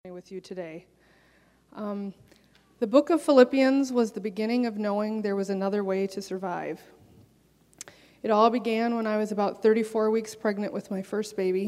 with you today. The book of Philippians was the beginning of knowing there was another way to survive. It all began when I was about 34 weeks pregnant with my first baby.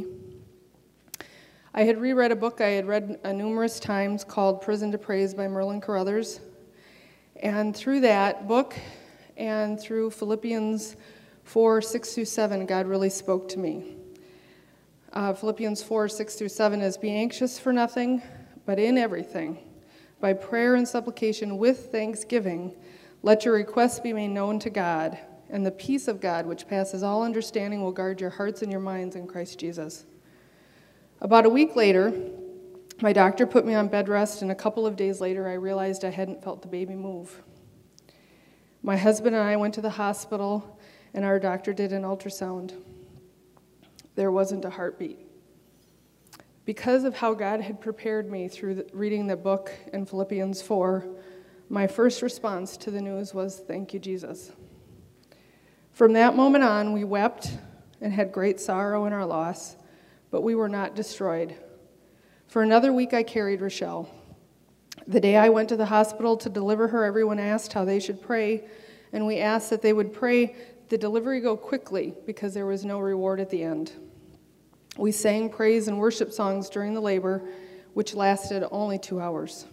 I had reread a book I had read numerous times called Prison to Praise by Merlin Carothers. And through that book and through Philippians 4, 6 through 7, God really spoke to me. Philippians 4, 6 through 7 is, "Be anxious for nothing, but in everything, by prayer and supplication with thanksgiving, let your requests be made known to God, and the peace of God, which passes all understanding, will guard your hearts and your minds in Christ Jesus." About a week later, my doctor put me on bed rest, and a couple of days later, I realized I hadn't felt the baby move. My husband and I went to the hospital, and our doctor did an ultrasound. There wasn't a heartbeat. Because of how God had prepared me through reading the book in Philippians 4, my first response to the news was, "Thank you, Jesus." From that moment on, we wept and had great sorrow in our loss, but we were not destroyed. For another week, I carried Rochelle. The day I went to the hospital to deliver her, everyone asked how they should pray, and we asked that they would pray the delivery go quickly because there was no reward at the end. We sang praise and worship songs during the labor, which lasted only 2 hours.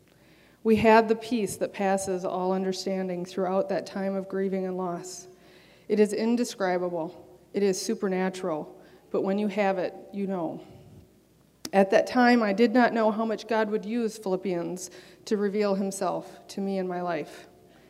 We had the peace that passes all understanding throughout that time of grieving and loss. It is indescribable. It is supernatural. But when you have it, you know. At that time, I did not know how much God would use Philippians to reveal himself to me in my life.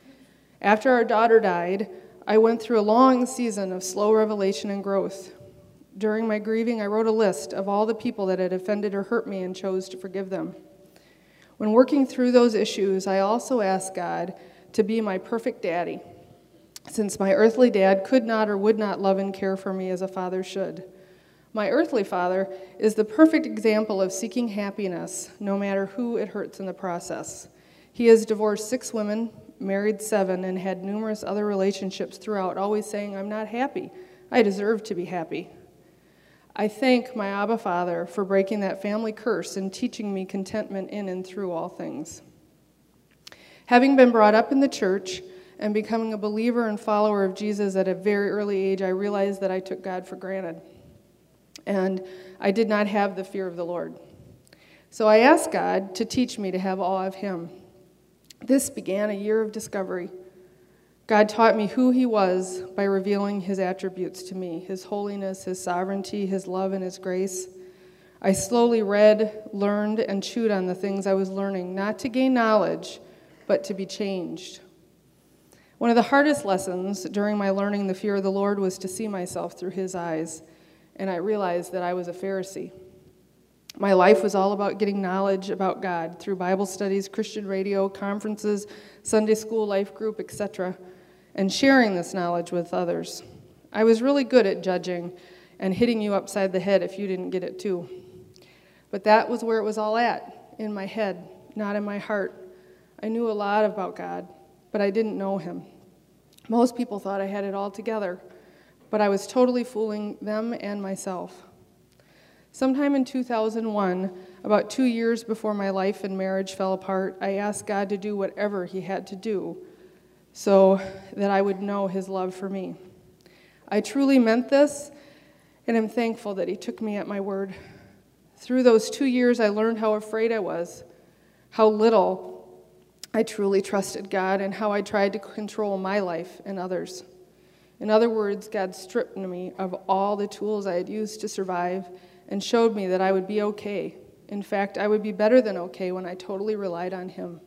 After our daughter died, I went through a long season of slow revelation and growth. During my grieving, I wrote a list of all the people that had offended or hurt me and chose to forgive them. When working through those issues, I also asked God to be my perfect daddy, since my earthly dad could not or would not love and care for me as a father should. My earthly father is the perfect example of seeking happiness, no matter who it hurts in the process. He has divorced 6 women, married 7, and had numerous other relationships throughout, always saying, "I'm not happy. I deserve to be happy." I thank my Abba Father for breaking that family curse and teaching me contentment in and through all things. Having been brought up in the church and becoming a believer and follower of Jesus at a very early age, I realized that I took God for granted, and I did not have the fear of the Lord. So I asked God to teach me to have awe of him. This began a year of discovery. God taught me who he was by revealing his attributes to me, his holiness, his sovereignty, his love, and his grace. I slowly read, learned, and chewed on the things I was learning, not to gain knowledge, but to be changed. One of the hardest lessons during my learning the fear of the Lord was to see myself through his eyes, and I realized that I was a Pharisee. My life was all about getting knowledge about God through Bible studies, Christian radio, conferences, Sunday school, life group, etc., and sharing this knowledge with others. I was really good at judging and hitting you upside the head if you didn't get it too. But that was where it was all at, in my head, not in my heart. I knew a lot about God, but I didn't know him. Most people thought I had it all together, but I was totally fooling them and myself. Sometime in 2001, about 2 years before my life and marriage fell apart, I asked God to do whatever he had to do so that I would know his love for me. I truly meant this, and I'm thankful that he took me at my word. Through those 2 years, I learned how afraid I was, how little I truly trusted God, and how I tried to control my life and others. In other words, God stripped me of all the tools I had used to survive and showed me that I would be okay. In fact, I would be better than okay when I totally relied on him.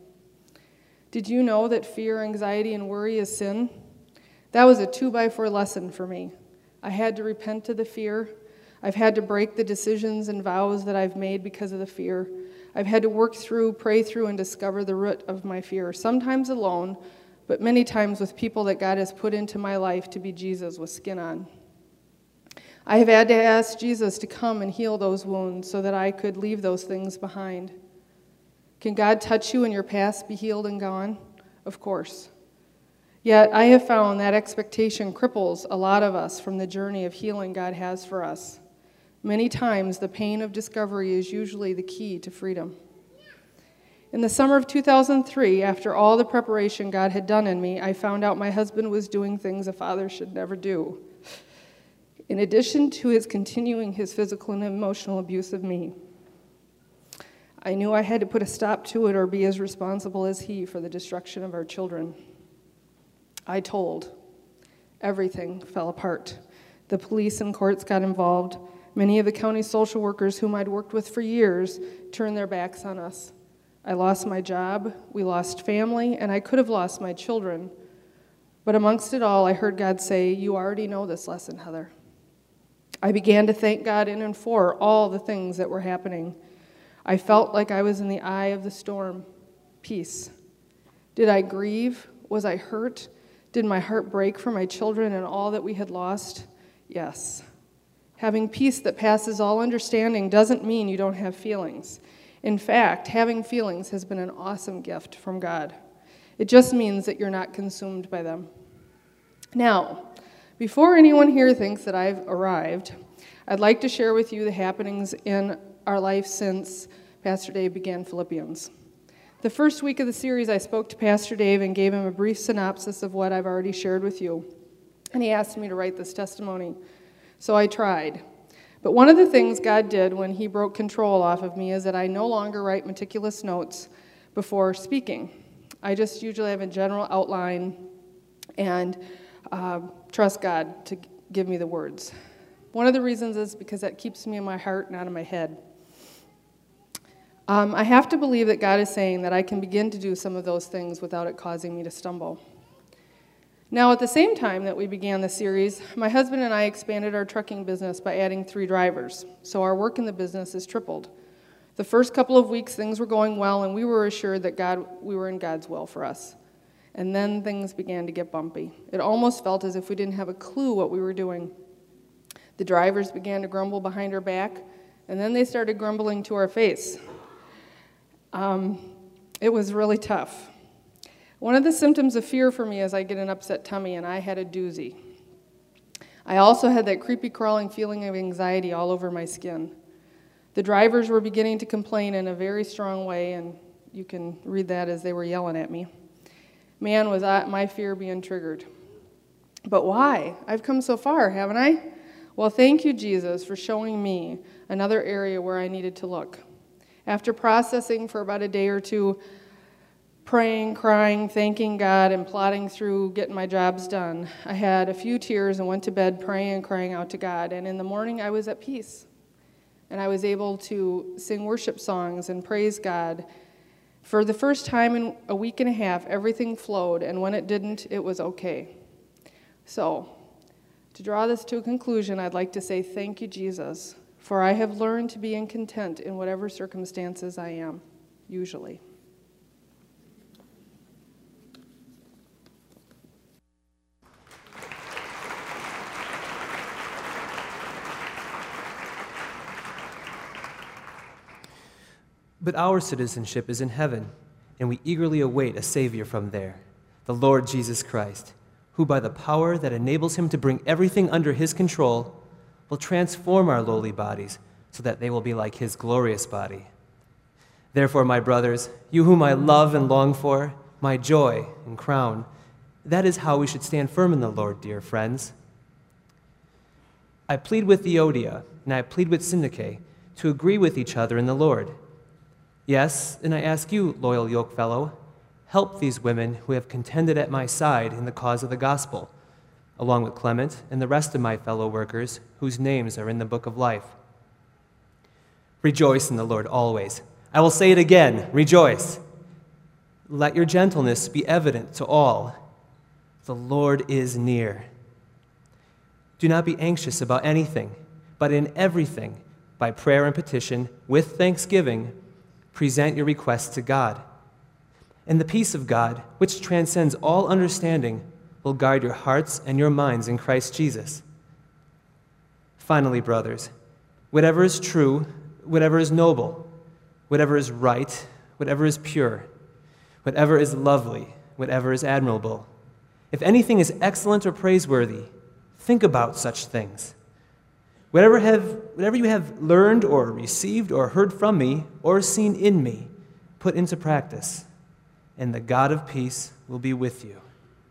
Did you know that fear, anxiety, and worry is sin? That was a 2x4 lesson for me. I had to repent of the fear. I've had to break the decisions and vows that I've made because of the fear. I've had to work through, pray through, and discover the root of my fear, sometimes alone, but many times with people that God has put into my life to be Jesus with skin on. I have had to ask Jesus to come and heal those wounds so that I could leave those things behind. Can God touch you and your past be healed and gone? Of course. Yet I have found that expectation cripples a lot of us from the journey of healing God has for us. Many times, the pain of discovery is usually the key to freedom. In the summer of 2003, after all the preparation God had done in me, I found out my husband was doing things a father should never do. In addition to his continuing his physical and emotional abuse of me, I knew I had to put a stop to it or be as responsible as he for the destruction of our children. I told. Everything fell apart. The police and courts got involved. Many of the county social workers whom I'd worked with for years turned their backs on us. I lost my job, we lost family, and I could have lost my children. But amongst it all, I heard God say, "You already know this lesson, Heather." I began to thank God in and for all the things that were happening. I felt like I was in the eye of the storm. Peace. Did I grieve? Was I hurt? Did my heart break for my children and all that we had lost? Yes. Having peace that passes all understanding doesn't mean you don't have feelings. In fact, having feelings has been an awesome gift from God. It just means that you're not consumed by them. Now, before anyone here thinks that I've arrived, I'd like to share with you the happenings in our life since Pastor Dave began Philippians. The first week of the series, I spoke to Pastor Dave and gave him a brief synopsis of what I've already shared with you. And he asked me to write this testimony. So I tried. But one of the things God did when he broke control off of me is that I no longer write meticulous notes before speaking. I just usually have a general outline and trust God to give me the words. One of the reasons is because that keeps me in my heart, not in my head. I have to believe that God is saying that I can begin to do some of those things without it causing me to stumble. Now, at the same time that we began the series, my husband and I expanded our trucking business by adding 3 drivers, so our work in the business has tripled. The first couple of weeks, things were going well, and we were assured that we were in God's will for us. And then things began to get bumpy. It almost felt as if we didn't have a clue what we were doing. The drivers began to grumble behind our back, and then they started grumbling to our face. It was really tough. One of the symptoms of fear for me is I get an upset tummy, and I had a doozy. I also had that creepy crawling feeling of anxiety all over my skin. The drivers were beginning to complain in a very strong way, and you can read that as they were yelling at me. Man, was my fear being triggered. But why? I've come so far, haven't I? Well, thank you, Jesus, for showing me another area where I needed to look. After processing for about a day or two, praying, crying, thanking God, and plodding through getting my jobs done, I had a few tears and went to bed praying and crying out to God. And in the morning, I was at peace. And I was able to sing worship songs and praise God. For the first time in a week and a half, everything flowed, and when it didn't, it was okay. So, to draw this to a conclusion, I'd like to say thank you, Jesus, for I have learned to be content in whatever circumstances I am, usually. But our citizenship is in heaven, and we eagerly await a Savior from there, the Lord Jesus Christ, who by the power that enables him to bring everything under his control will transform our lowly bodies so that they will be like his glorious body. Therefore, my brothers, you whom I love and long for, my joy and crown, that is how we should stand firm in the Lord, dear friends. I plead with Euodia, and I plead with Syntyche to agree with each other in the Lord. Yes, and I ask you, loyal yokefellow, help these women who have contended at my side in the cause of the gospel, along with Clement and the rest of my fellow workers whose names are in the book of life. Rejoice in the Lord always. I will say it again, rejoice. Let your gentleness be evident to all. The Lord is near. Do not be anxious about anything, but in everything, by prayer and petition, with thanksgiving, present your requests to God. And the peace of God, which transcends all understanding, will guard your hearts and your minds in Christ Jesus. Finally, brothers, whatever is true, whatever is noble, whatever is right, whatever is pure, whatever is lovely, whatever is admirable, if anything is excellent or praiseworthy, think about such things. Whatever you have learned or received or heard from me or seen in me, put into practice, and the God of peace will be with you.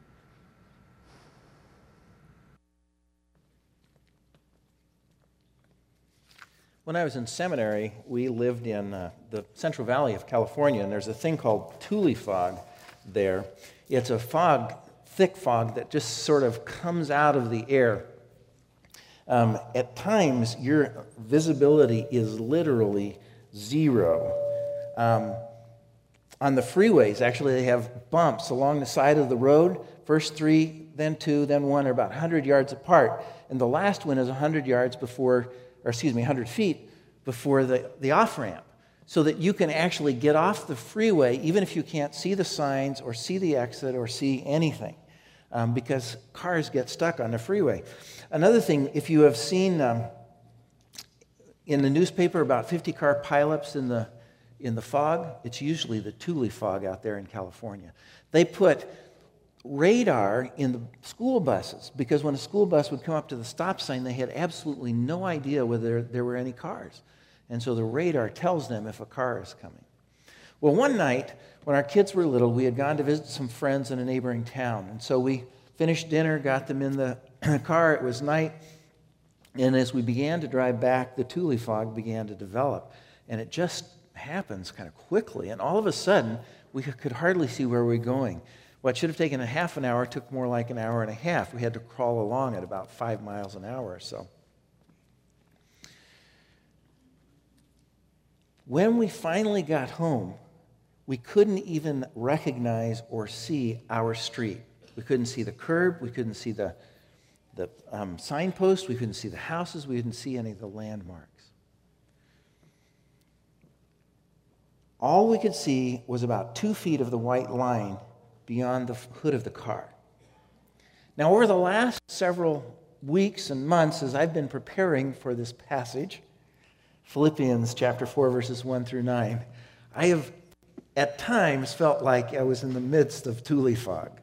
When I was in seminary, we lived in the Central Valley of California, and there's a thing called Tule fog there. It's a fog, thick fog, that just sort of comes out of the air. At times, your visibility is literally zero. On the freeways, actually, they have bumps along the side of the road. First 3, then 2, then 1 are about 100 yards apart. And the last one is 100 yards before, 100 feet before the off-ramp, so that you can actually get off the freeway even if you can't see the signs or see the exit or see anything, because cars get stuck on the freeway. Another thing, if you have seen in the newspaper about 50-car pileups in the fog, it's usually the Tule fog out there in California. They put radar in the school buses, because when a school bus would come up to the stop sign, they had absolutely no idea whether there were any cars. And so the radar tells them if a car is coming. Well, one night, when our kids were little, we had gone to visit some friends in a neighboring town. And so we finished dinner, got them in the car. It was night. And as we began to drive back, the Tule fog began to develop. And it just happens kind of quickly. And all of a sudden, we could hardly see where we were going. What should have taken a half an hour took more like an hour and a half. We had to crawl along at about 5 miles an hour or so. When we finally got home, we couldn't even recognize or see our street. We couldn't see the curb. We couldn't see the signpost. We couldn't see the houses. We couldn't see any of the landmarks. All we could see was about 2 feet of the white line beyond the hood of the car. Now, over the last several weeks and months, as I've been preparing for this passage, Philippians chapter 4, verses 1 through 9, I have at times felt like I was in the midst of Tule fog.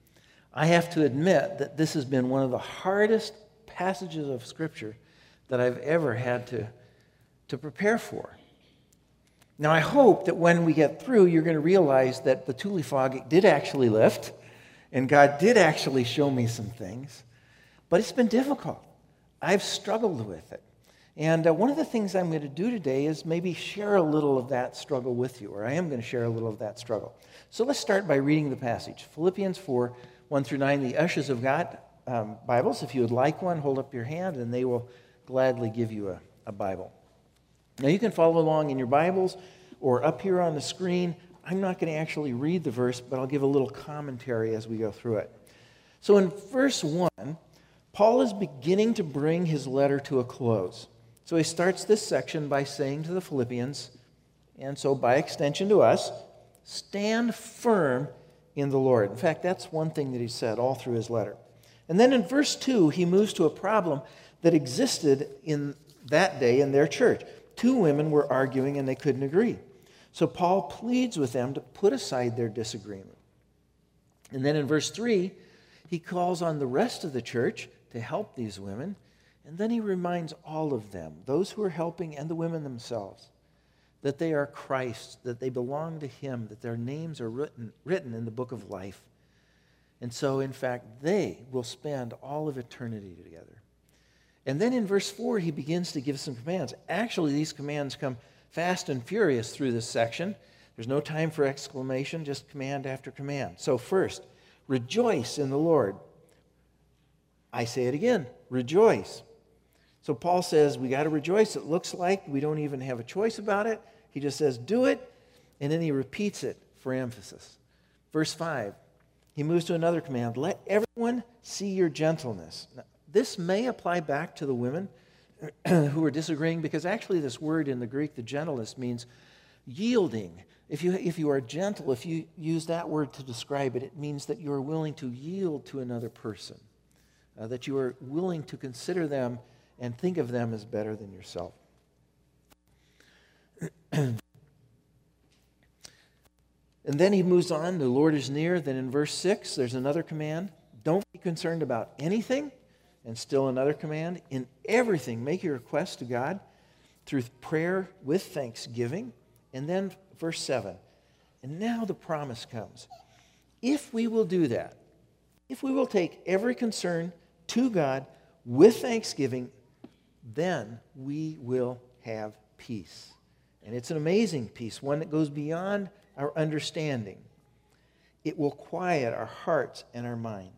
I have to admit that this has been one of the hardest passages of Scripture that I've ever had to prepare for. Now, I hope that when we get through, you're going to realize that the Tule fog did actually lift, and God did actually show me some things, but it's been difficult. I've struggled with it. And one of the things I'm going to do today is maybe share a little of that struggle with you, or I am going to share a little of that struggle. So let's start by reading the passage. Philippians 4, 1 through 9. The ushers have got Bibles. If you would like one, hold up your hand, and they will gladly give you a Bible. Now, you can follow along in your Bibles or up here on the screen. I'm not going to actually read the verse, but I'll give a little commentary as we go through it. So in verse 1, Paul is beginning to bring his letter to a close. So he starts this section by saying to the Philippians, and so by extension to us, stand firm in the Lord. In fact, that's one thing that he said all through his letter. And then in verse 2, he moves to a problem that existed in that day in their church. 2 women were arguing and they couldn't agree. So Paul pleads with them to put aside their disagreement. And then in verse 3, he calls on the rest of the church to help these women. And then he reminds all of them, those who are helping and the women themselves, that they are Christ, that they belong to him, that their names are written in the book of life. And so, in fact, they will spend all of eternity together. And then in verse 4, he begins to give some commands. Actually, these commands come fast and furious through this section. There's no time for exclamation, just command after command. So first, rejoice in the Lord. I say it again, rejoice. So Paul says we got to rejoice. It looks like we don't even have a choice about it. He just says do it, and then he repeats it for emphasis. Verse 5, he moves to another command. Let everyone see your gentleness. Now, this may apply back to the women who are disagreeing, because actually this word in the Greek, the gentleness, means yielding. If you are gentle, if you use that word to describe it, it means that you are willing to yield to another person, that you are willing to consider them and think of them as better than yourself. And then he moves on, the Lord is near. Then in verse 6, there's another command. Don't be concerned about anything, And still another command, in everything, make your requests to God through prayer with thanksgiving. And then verse 7, and now the promise comes. If we will do that, if we will take every concern to God with thanksgiving, then we will have peace. And it's an amazing peace, one that goes beyond our understanding. It will quiet our hearts and our minds.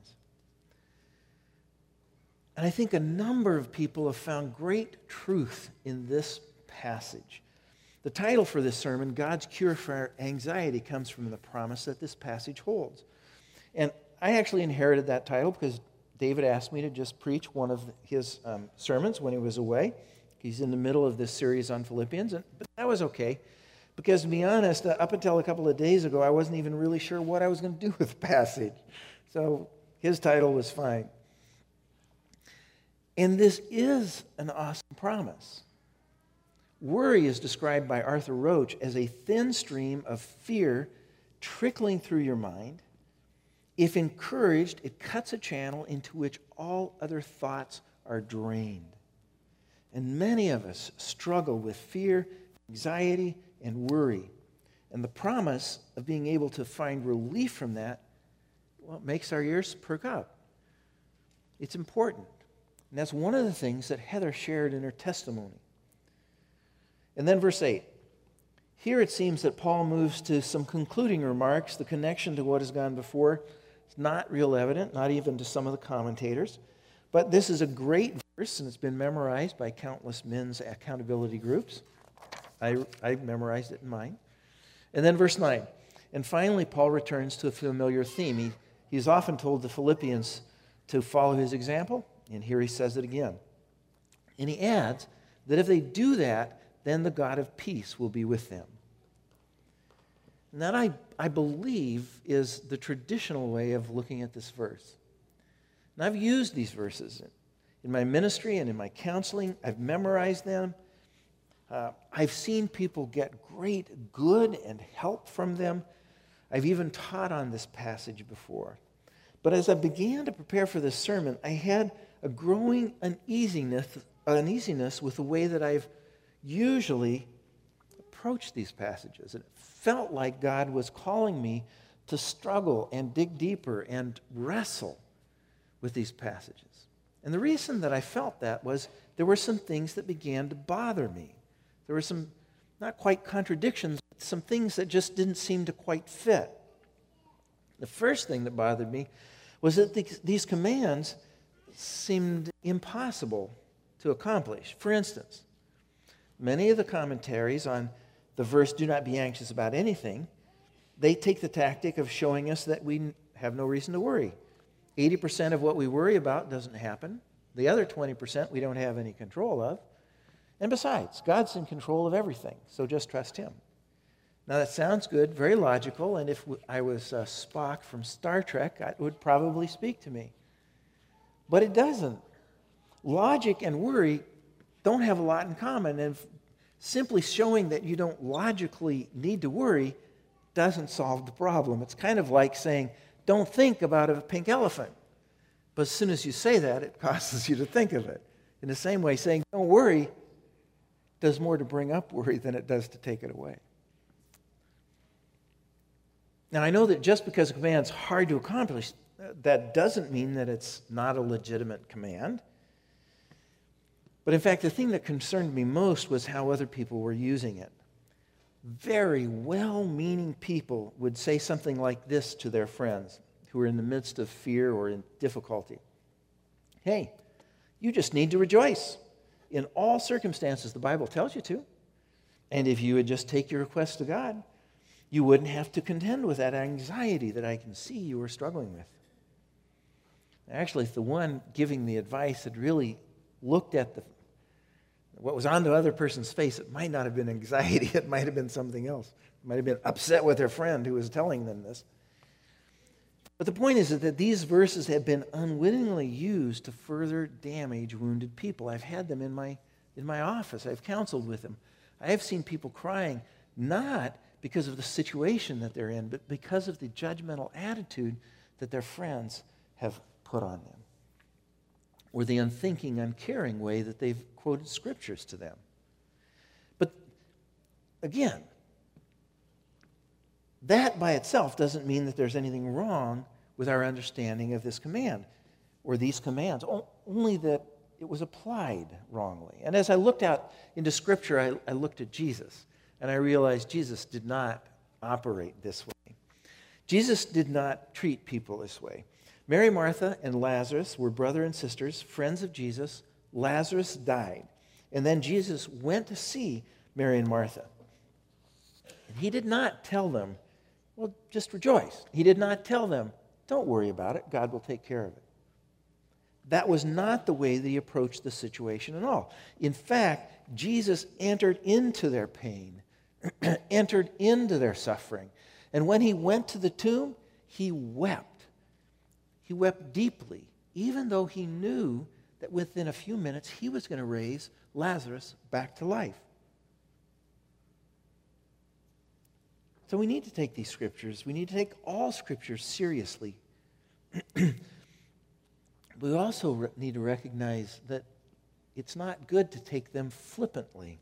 And I think a number of people have found great truth in this passage. The title for this sermon, God's Cure for Anxiety, comes from the promise that this passage holds. And I actually inherited that title because David asked me to just preach one of his sermons when he was away. He's in the middle of this series on Philippians, but that was okay. Because to be honest, up until a couple of days ago, I wasn't even really sure what I was going to do with the passage. So his title was fine. And this is an awesome promise. Worry is described by Arthur Roach as a thin stream of fear trickling through your mind. If encouraged, it cuts a channel into which all other thoughts are drained. And many of us struggle with fear, anxiety, and worry. And the promise of being able to find relief from that, well, it makes our ears perk up. It's important. And that's one of the things that Heather shared in her testimony. And then verse 8. Here it seems that Paul moves to some concluding remarks. The connection to what has gone before is not real evident, not even to some of the commentators. But this is a great verse, and it's been memorized by countless men's accountability groups. I memorized it in mine. And then verse 9. And finally, Paul returns to a familiar theme. He's often told the Philippians to follow his example. And here he says it again. And he adds that if they do that, then the God of peace will be with them. And that, I believe, is the traditional way of looking at this verse. And I've used these verses in my ministry and in my counseling. I've memorized them. I've seen people get great good and help from them. I've even taught on this passage before. But as I began to prepare for this sermon, I had a growing uneasiness with the way that I've usually approached these passages. It felt like God was calling me to struggle and dig deeper and wrestle with these passages. And the reason that I felt that was there were some things that began to bother me. There were some, not quite contradictions, but some things that just didn't seem to quite fit. The first thing that bothered me was that these commands seemed impossible to accomplish. For instance, many of the commentaries on the verse, do not be anxious about anything, they take the tactic of showing us that we have no reason to worry. 80% of what we worry about doesn't happen. The other 20% we don't have any control of. And besides, God's in control of everything, so just trust Him. Now that sounds good, very logical, and if I was Spock from Star Trek, it would probably speak to me. But it doesn't. Logic and worry don't have a lot in common, and simply showing that you don't logically need to worry doesn't solve the problem. It's kind of like saying, don't think about a pink elephant. But as soon as you say that, it causes you to think of it. In the same way, saying, don't worry, does more to bring up worry than it does to take it away. Now, I know that just because a command's hard to accomplish, that doesn't mean that it's not a legitimate command. But in fact, the thing that concerned me most was how other people were using it. Very well-meaning people would say something like this to their friends who are in the midst of fear or in difficulty. Hey, you just need to rejoice. In all circumstances, the Bible tells you to. And if you would just take your request to God, you wouldn't have to contend with that anxiety that I can see you were struggling with. Actually, if the one giving the advice had really looked at what was on the other person's face, it might not have been anxiety. It might have been something else. It might have been upset with their friend who was telling them this. But the point is that these verses have been unwittingly used to further damage wounded people. I've had them in my office. I've counseled with them. I have seen people crying, not because of the situation that they're in, but because of the judgmental attitude that their friends have put on them. or the unthinking, uncaring way that they've quoted scriptures to them. But again, that by itself doesn't mean that there's anything wrong with our understanding of this command or these commands, only that it was applied wrongly. And as I looked out into Scripture, I looked at Jesus, and I realized Jesus did not operate this way. Jesus did not treat people this way. Mary, Martha, and Lazarus were brother and sisters, friends of Jesus. Lazarus died. And then Jesus went to see Mary and Martha. And he did not tell them, well, just rejoice. He did not tell them, don't worry about it. God will take care of it. That was not the way that he approached the situation at all. In fact, Jesus entered into their pain, entered into their suffering. And when he went to the tomb, he wept. He wept deeply, even though he knew that within a few minutes he was going to raise Lazarus back to life. So we need to take these scriptures. We need to take all scriptures seriously. We also need to recognize that it's not good to take them flippantly.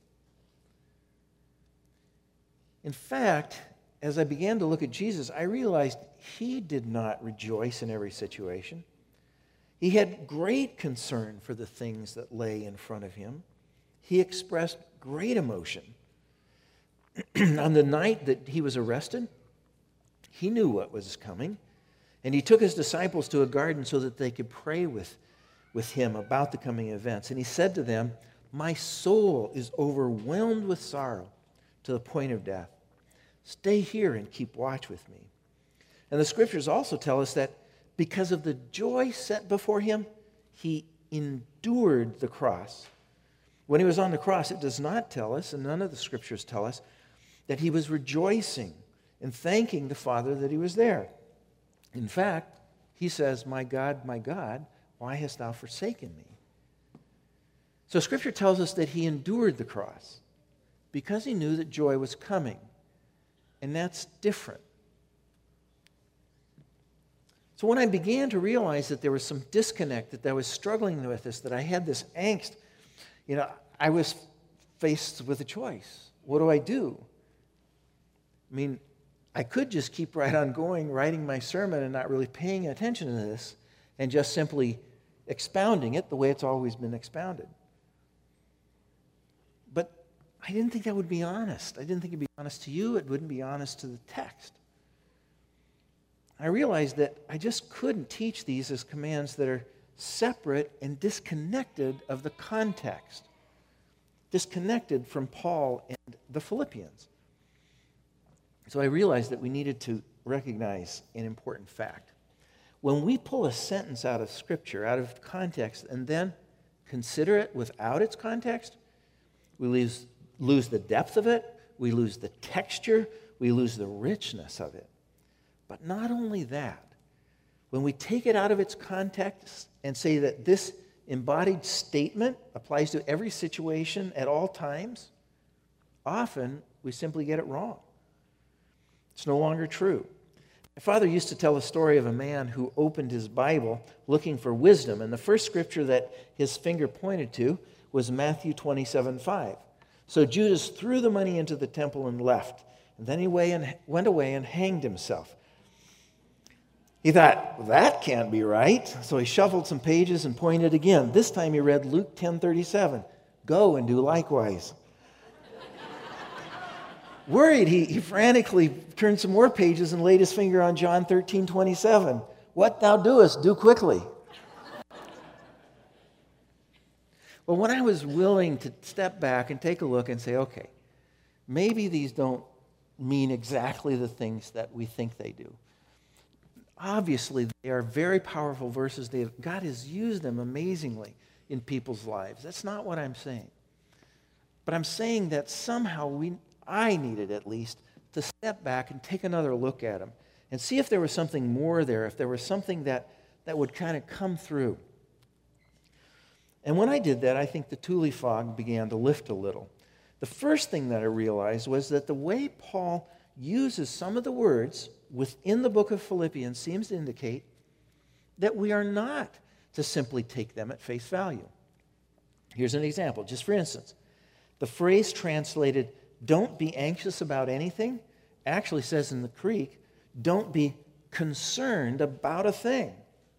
In fact, as I began to look at Jesus, I realized he did not rejoice in every situation. He had great concern for the things that lay in front of him. He expressed great emotion. On the night that he was arrested, he knew what was coming, and he took his disciples to a garden so that they could pray with him about the coming events. And he said to them, "My soul is overwhelmed with sorrow to the point of death. Stay here and keep watch with me." And the scriptures also tell us that because of the joy set before him, he endured the cross. When he was on the cross, it does not tell us, and none of the scriptures tell us, that he was rejoicing and thanking the Father that he was there. In fact, he says, my God, why hast thou forsaken me?" So Scripture tells us that he endured the cross because he knew that joy was coming. And that's different. So when I began to realize that there was some disconnect, that I was struggling with this, that I had this angst, I was faced with a choice. What do I do? I mean, I could just keep right on going, writing my sermon and not really paying attention to this and just simply expounding it the way it's always been expounded. But I didn't think that would be honest. I didn't think it'd be honest to you. It wouldn't be honest to the text. I realized that I just couldn't teach these as commands that are separate and disconnected of the context, disconnected from Paul and the Philippians. So I realized that we needed to recognize an important fact. When we pull a sentence out of Scripture, out of context, and then consider it without its context, we lose the depth of it, we lose the texture, we lose the richness of it. But not only that, when we take it out of its context and say that this embodied statement applies to every situation at all times, often we simply get it wrong. It's no longer true. My father used to tell the story of a man who opened his Bible looking for wisdom, and the first scripture that his finger pointed to was Matthew 27:5. So Judas threw the money into the temple and left, and then he went away and hanged himself. He thought, that can't be right. So he shuffled some pages and pointed again. This time he read Luke 10:37. Go and do likewise. Worried, he frantically turned some more pages and laid his finger on John 13:27. What thou doest, do quickly. Well, when I was willing to step back and take a look and say, okay, maybe these don't mean exactly the things that we think they do. Obviously, they are very powerful verses. God has used them amazingly in people's lives. That's not what I'm saying. But I'm saying that somehow I needed at least to step back and take another look at them and see if there was something more there, if there was something that would kind of come through. And when I did that, I think the Thule fog began to lift a little. The first thing that I realized was that the way Paul uses some of the words within the book of Philippians seems to indicate that we are not to simply take them at face value. Here's an example. Just for instance, the phrase translated, "don't be anxious about anything," actually says in the Greek, "don't be concerned about a thing."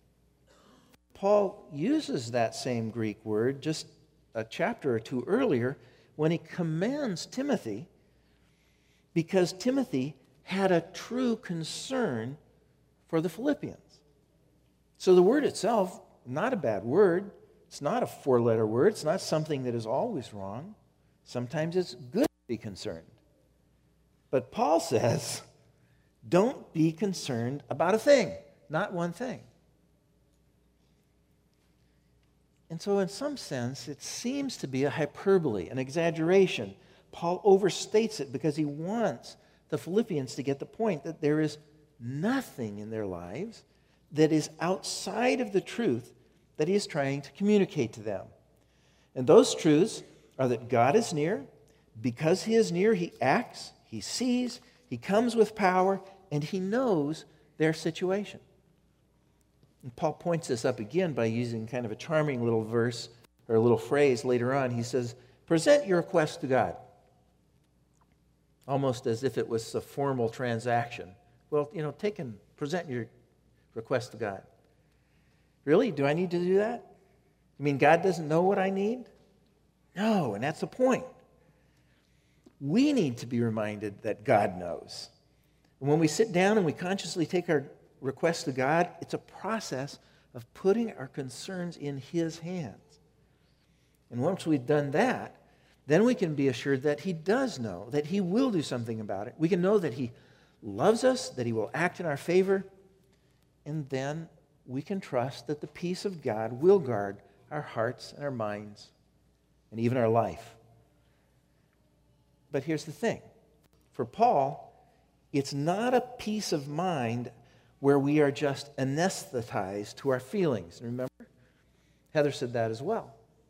Paul uses that same Greek word just a chapter or two earlier when he commends Timothy, because Timothy had a true concern for the Philippians. So the word itself, not a bad word. It's not a four-letter word. It's not something that is always wrong. Sometimes it's good to be concerned. But Paul says, don't be concerned about a thing, not one thing. And so in some sense, it seems to be a hyperbole, an exaggeration. Paul overstates it because he wants the Philippians to get the point that there is nothing in their lives that is outside of the truth that he is trying to communicate to them. And those truths are that God is near. Because he is near, he acts, he sees, he comes with power, and he knows their situation. And Paul points this up again by using kind of a charming little verse or a little phrase later on. He says, present your request to God. Almost as if it was a formal transaction. Well, take and present your request to God. Really? Do I need to do that? You mean God doesn't know what I need? No, and that's the point. We need to be reminded that God knows. And when we sit down and we consciously take our requests to God, it's a process of putting our concerns in his hands. And once we've done that, then we can be assured that he does know, that he will do something about it. We can know that he loves us, that he will act in our favor, and then we can trust that the peace of God will guard our hearts and our minds and even our life. But here's the thing. For Paul, it's not a peace of mind where we are just anesthetized to our feelings. Remember? Heather said that as well.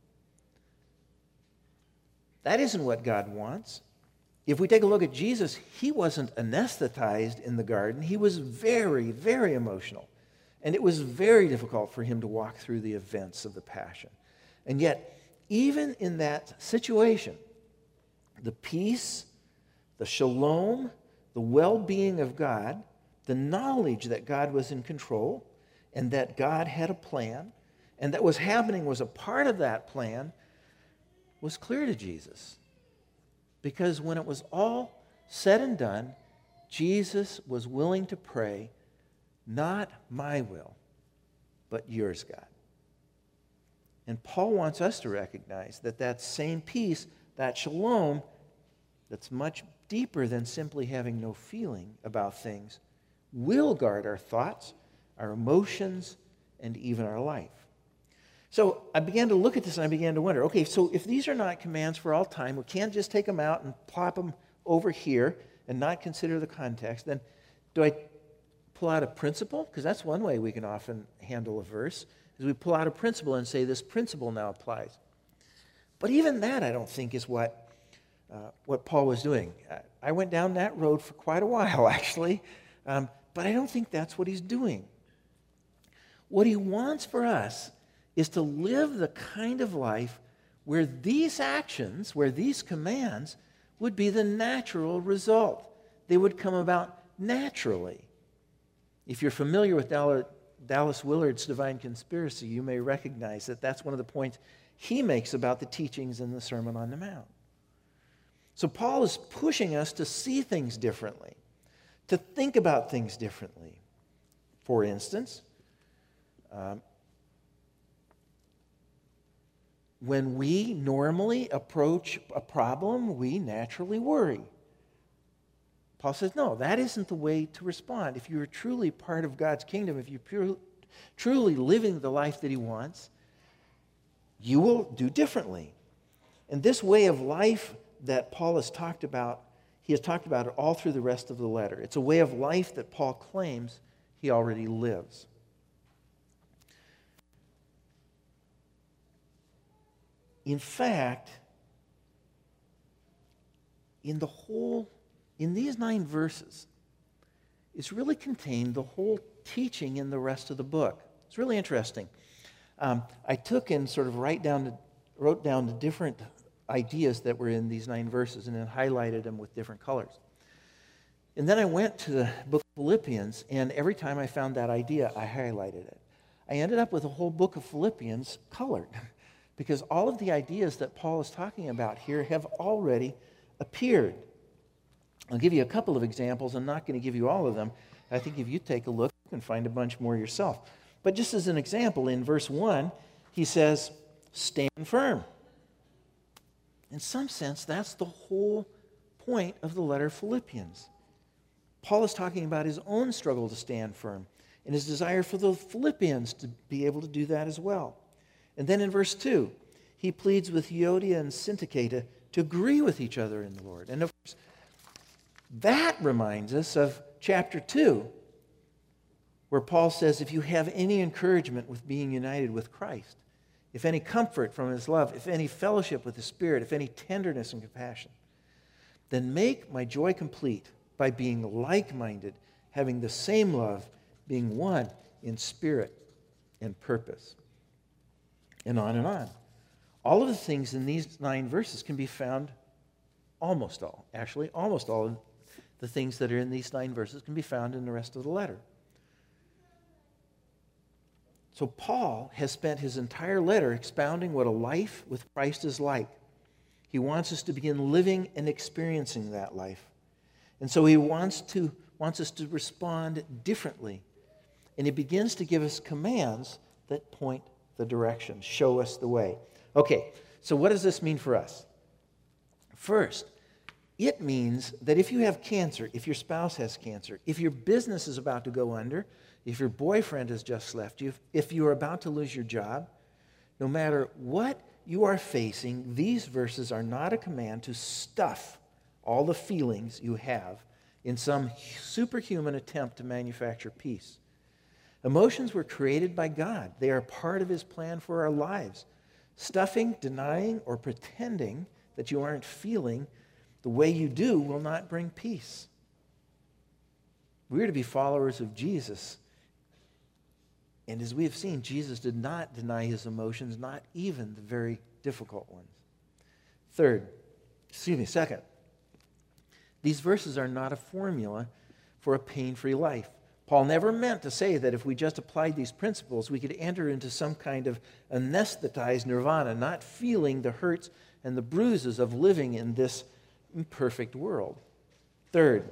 That isn't what God wants. If we take a look at Jesus, he wasn't anesthetized in the garden. He was very, very emotional. And it was very difficult for him to walk through the events of the Passion. And yet, even in that situation, the peace, the shalom, the well-being of God, the knowledge that God was in control and that God had a plan and that was happening was a part of that plan was clear to Jesus. Because when it was all said and done, Jesus was willing to pray, not my will, but yours, God. And Paul wants us to recognize that that same peace, that shalom, that's much deeper than simply having no feeling about things, will guard our thoughts, our emotions, and even our life. So I began to look at this and I began to wonder, okay, so if these are not commands for all time, we can't just take them out and plop them over here and not consider the context, then do I pull out a principle? Because that's one way we can often handle a verse, is we pull out a principle and say this principle now applies. But even that I don't think is what Paul was doing. I went down that road for quite a while, actually, but I don't think that's what he's doing. What he wants for us is to live the kind of life where these actions, where these commands would be the natural result. They would come about naturally. If you're familiar with Dallas Willard's Divine Conspiracy, you may recognize that that's one of the points he makes about the teachings in the Sermon on the Mount. So Paul is pushing us to see things differently, to think about things differently. For instance, when we normally approach a problem, we naturally worry. Paul says, no, that isn't the way to respond. If you're truly part of God's kingdom, if you're truly living the life that he wants, you will do differently. And this way of life that Paul has talked about, he has talked about it all through the rest of the letter. It's a way of life that Paul claims he already lives. In fact, in these 9 verses, it's really contained the whole teaching in the rest of the book. It's really interesting. I took and sort of wrote down the different ideas that were in these 9 verses and then highlighted them with different colors. And then I went to the book of Philippians, and every time I found that idea, I highlighted it. I ended up with a whole book of Philippians colored because all of the ideas that Paul is talking about here have already appeared. I'll give you a couple of examples. I'm not going to give you all of them. I think if you take a look, you can find a bunch more yourself. But just as an example, in verse 1, he says, stand firm. In some sense, that's the whole point of the letter of Philippians. Paul is talking about his own struggle to stand firm and his desire for the Philippians to be able to do that as well. And then in verse 2, he pleads with Euodia and Syntyche to agree with each other in the Lord. And of course, that reminds us of chapter 2, where Paul says, if you have any encouragement with being united with Christ, if any comfort from his love, if any fellowship with the Spirit, if any tenderness and compassion, then make my joy complete by being like-minded, having the same love, being one in spirit and purpose. And on and on. All of the things in these 9 verses can be found, almost all of the things that are in these 9 verses can be found in the rest of the letter. So Paul has spent his entire letter expounding what a life with Christ is like. He wants us to begin living and experiencing that life. And so he wants us to respond differently. And he begins to give us commands that point the direction, show us the way. Okay, so what does this mean for us? First, it means that if you have cancer, if your spouse has cancer, if your business is about to go under, if your boyfriend has just left you, if you are about to lose your job, no matter what you are facing, these verses are not a command to stuff all the feelings you have in some superhuman attempt to manufacture peace. Emotions were created by God. They are part of his plan for our lives. Stuffing, denying, or pretending that you aren't feeling the way you do will not bring peace. We're to be followers of Jesus. And as we have seen, Jesus did not deny his emotions, not even the very difficult ones. Second, these verses are not a formula for a pain-free life. Paul never meant to say that if we just applied these principles, we could enter into some kind of anesthetized nirvana, not feeling the hurts and the bruises of living in this imperfect world. Third,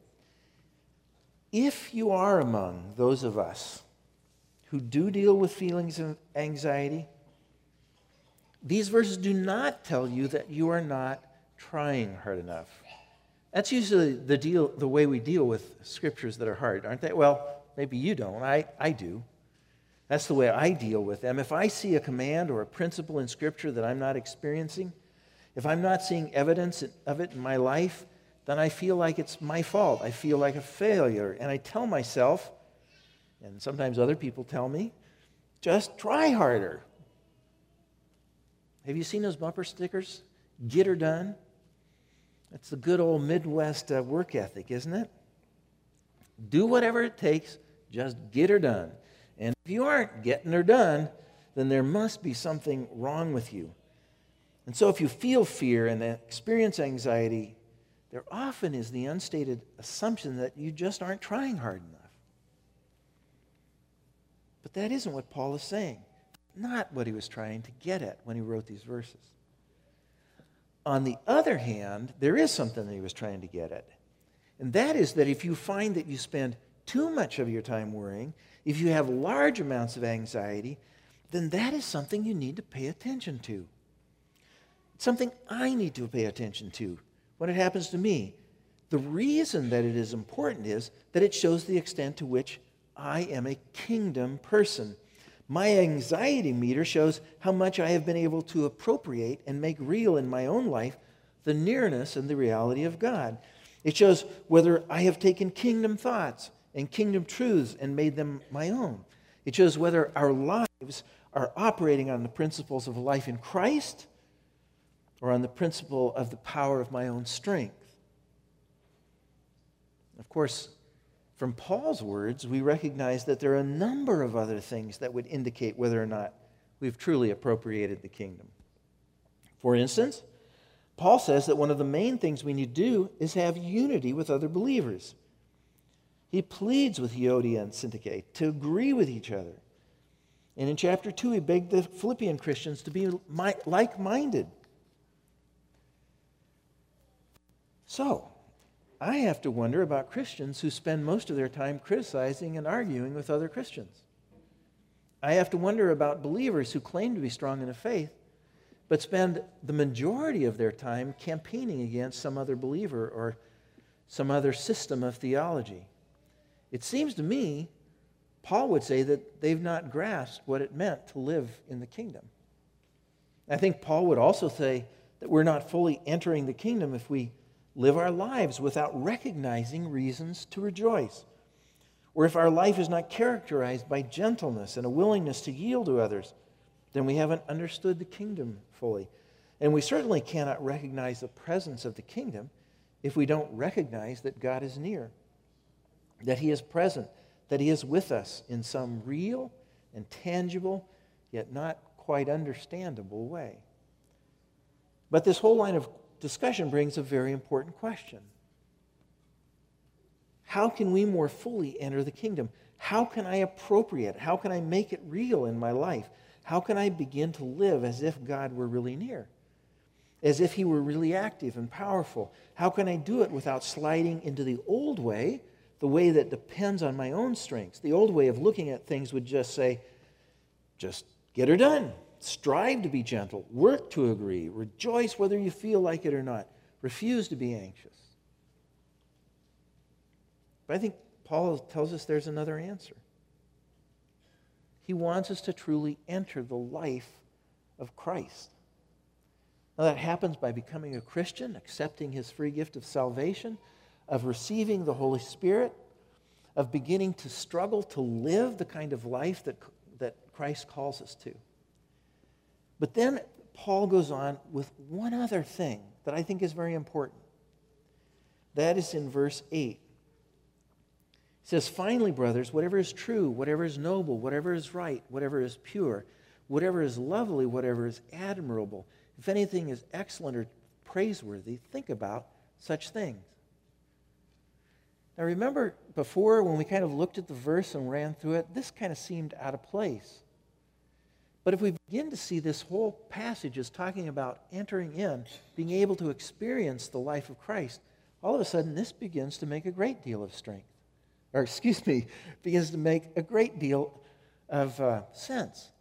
if you are among those of us who do deal with feelings of anxiety, these verses do not tell you that you are not trying hard enough. That's usually the way we deal with scriptures that are hard, aren't they? Well, maybe you don't. I do. That's the way I deal with them. If I see a command or a principle in Scripture that I'm not experiencing, if I'm not seeing evidence of it in my life, then I feel like it's my fault. I feel like a failure. And I tell myself, and sometimes other people tell me, just try harder. Have you seen those bumper stickers? Get her done. That's the good old Midwest work ethic, isn't it? Do whatever it takes, just get her done. And if you aren't getting her done, then there must be something wrong with you. And so if you feel fear and experience anxiety, there often is the unstated assumption that you just aren't trying hard enough. But that isn't what Paul is saying. Not what he was trying to get at when he wrote these verses. On the other hand, there is something that he was trying to get at. And that is that if you find that you spend too much of your time worrying, if you have large amounts of anxiety, then that is something you need to pay attention to. It's something I need to pay attention to when it happens to me. The reason that it is important is that it shows the extent to which I am a kingdom person. My anxiety meter shows how much I have been able to appropriate and make real in my own life the nearness and the reality of God. It shows whether I have taken kingdom thoughts and kingdom truths and made them my own. It shows whether our lives are operating on the principles of life in Christ or on the principle of the power of my own strength. Of course, from Paul's words, we recognize that there are a number of other things that would indicate whether or not we've truly appropriated the kingdom. For instance, Paul says that one of the main things we need to do is have unity with other believers. He pleads with Euodia and Syntyche to agree with each other. And in chapter 2, he begged the Philippian Christians to be like-minded. So, I have to wonder about Christians who spend most of their time criticizing and arguing with other Christians. I have to wonder about believers who claim to be strong in the faith, but spend the majority of their time campaigning against some other believer or some other system of theology. It seems to me, Paul would say that they've not grasped what it meant to live in the kingdom. I think Paul would also say that we're not fully entering the kingdom if we live our lives without recognizing reasons to rejoice, or if our life is not characterized by gentleness and a willingness to yield to others, then we haven't understood the kingdom fully. And we certainly cannot recognize the presence of the kingdom if we don't recognize that God is near, that He is present, that He is with us in some real and tangible, yet not quite understandable way. But this whole line of discussion brings a very important question. How can we more fully enter the kingdom? How can I appropriate it? How can I make it real in my life? How can I begin to live as if God were really near? As if He were really active and powerful? How can I do it without sliding into the old way, the way that depends on my own strengths? The old way of looking at things would just say, just get her done. Strive to be gentle. Work to agree. Rejoice whether you feel like it or not. Refuse to be anxious. But I think Paul tells us there's another answer. He wants us to truly enter the life of Christ. Now that happens by becoming a Christian, accepting His free gift of salvation, of receiving the Holy Spirit, of beginning to struggle to live the kind of life that Christ calls us to. But then Paul goes on with one other thing that I think is very important. That is in verse 8. He says, finally, brothers, whatever is true, whatever is noble, whatever is right, whatever is pure, whatever is lovely, whatever is admirable, if anything is excellent or praiseworthy, think about such things. Now remember before when we kind of looked at the verse and ran through it, this kind of seemed out of place. But if we begin to see this whole passage is talking about entering in, being able to experience the life of Christ, all of a sudden this begins to make a great deal of strength. Begins to make a great deal of sense.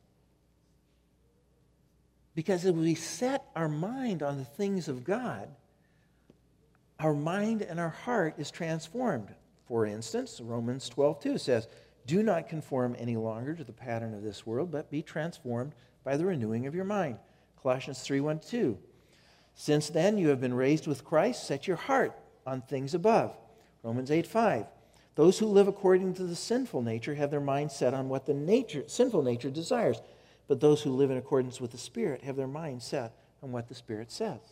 Because if we set our mind on the things of God, our mind and our heart is transformed. For instance, Romans 12:2 says, do not conform any longer to the pattern of this world, but be transformed by the renewing of your mind. Colossians 3:1-2. Since then you have been raised with Christ, set your heart on things above. Romans 8:5. Those who live according to the sinful nature have their mind set on what the sinful nature desires. But those who live in accordance with the Spirit have their mind set on what the Spirit says.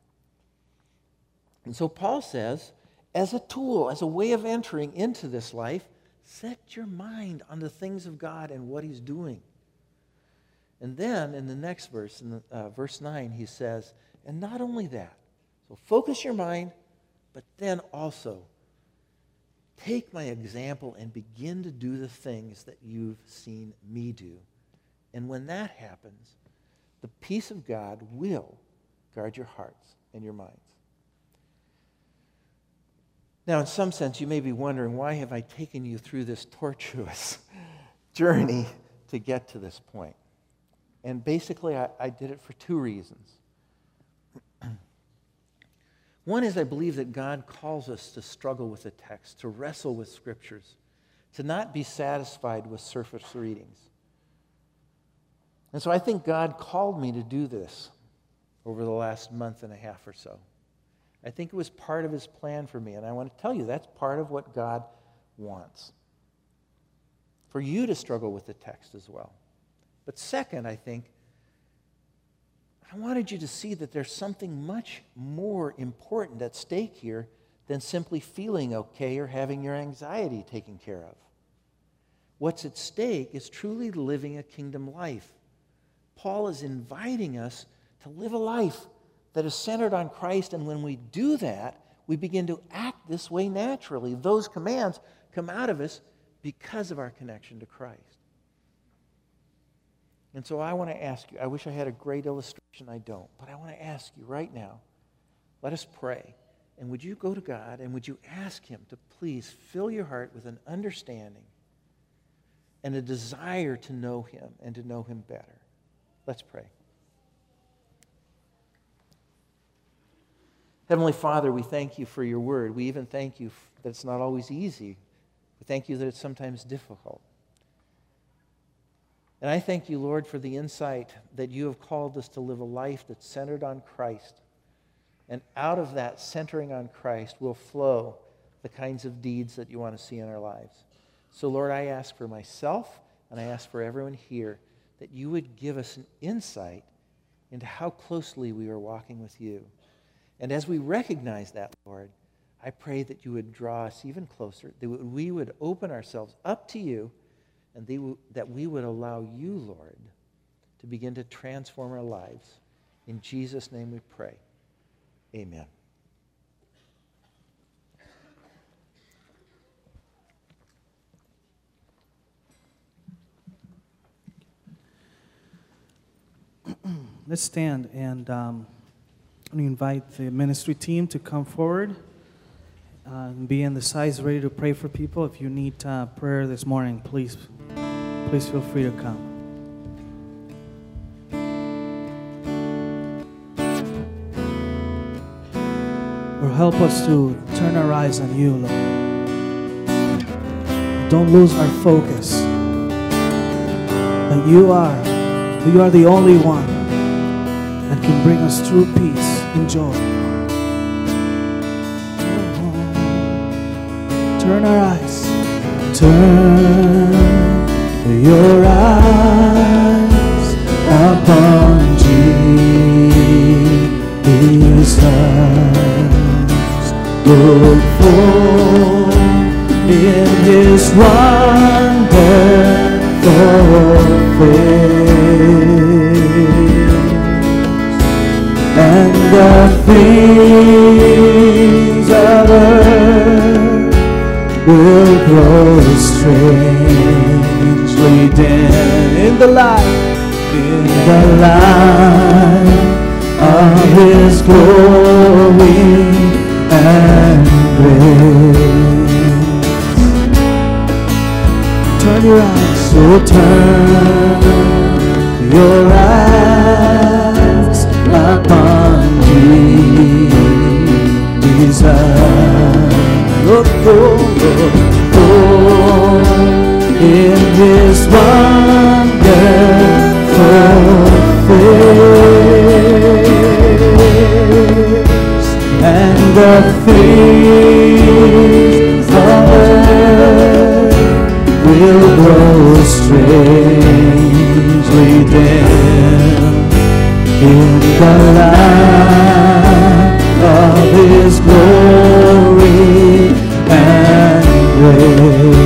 And so Paul says, as a tool, as a way of entering into this life, set your mind on the things of God and what He's doing. And then in the next verse, in verse 9, he says, and not only that, so focus your mind, but then also take my example and begin to do the things that you've seen me do. And when that happens, the peace of God will guard your hearts and your minds. Now, in some sense, you may be wondering, why have I taken you through this tortuous journey to get to this point? And basically, I did it for two reasons. One is I believe that God calls us to struggle with the text, to wrestle with scriptures, to not be satisfied with surface readings. And so I think God called me to do this over the last month and a half or so. I think it was part of His plan for me, and I want to tell you that's part of what God wants. For you to struggle with the text as well. But second, I think, I wanted you to see that there's something much more important at stake here than simply feeling okay or having your anxiety taken care of. What's at stake is truly living a kingdom life, Paul is inviting us to live a life that is centered on Christ, and when we do that, we begin to act this way naturally. Those commands come out of us because of our connection to Christ. And so I want to ask you, I wish I had a great illustration, I don't, but I want to ask you right now, let us pray. And would you go to God and would you ask Him to please fill your heart with an understanding and a desire to know Him and to know Him better? Let's pray. Heavenly Father, we thank you for your word. We even thank you that it's not always easy. We thank you that it's sometimes difficult. And I thank you, Lord, for the insight that you have called us to live a life that's centered on Christ. And out of that centering on Christ will flow the kinds of deeds that you want to see in our lives. So, Lord, I ask for myself and I ask for everyone here that you would give us an insight into how closely we are walking with you. And as we recognize that, Lord, I pray that you would draw us even closer, that we would open ourselves up to you, and that we would allow you, Lord, to begin to transform our lives. In Jesus' name we pray. Amen. Let's stand and we invite the ministry team to come forward and be in the sides ready to pray for people. If you need prayer this morning, please feel free to come. Or help us to turn our eyes on you, Lord. Don't lose our focus. That you are the only one that can bring us true peace and joy. Turn our eyes. Turn your eyes upon Jesus. Look for in His wonderful face, and the things of earth will grow strangely dim in the light of His glory and grace. Turn your eyes, so turn your eyes upon Jesus. Look in His wonderful face, and the things of earth will grow strangely dim in the light of His glory and grace.